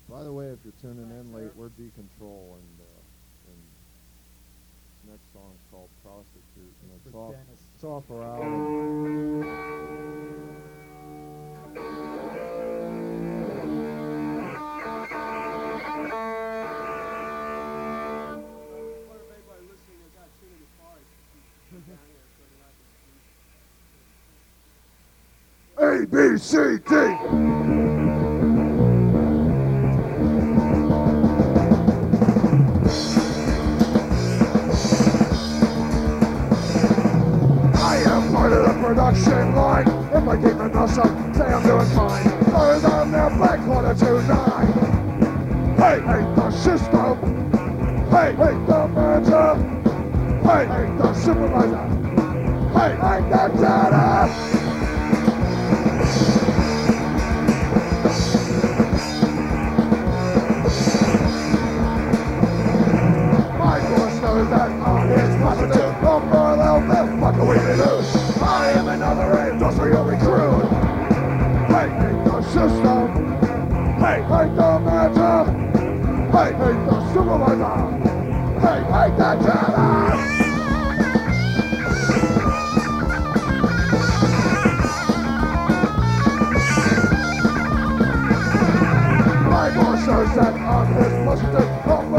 By the way, if you're tuning in late, we're D-Control, and this next song is called Prostitute, and it's off our album. A, B, C, D. Production line. If I keep my mouth shut, say I'm doing fine. Cause I'm their black quarter to 9. Hey, hate the system. Hey, hate the manager. Hey, hate the supervisor. Hey, hate the data. My boss knows that on his prostitute. From parallel left, fuck away they lose. I am another industrial recruit. Hey, hate the system. Hey, hate the manager. Hey, hate the supervisor. Hey, hate the janitor. My boss says that I'm his prostitute.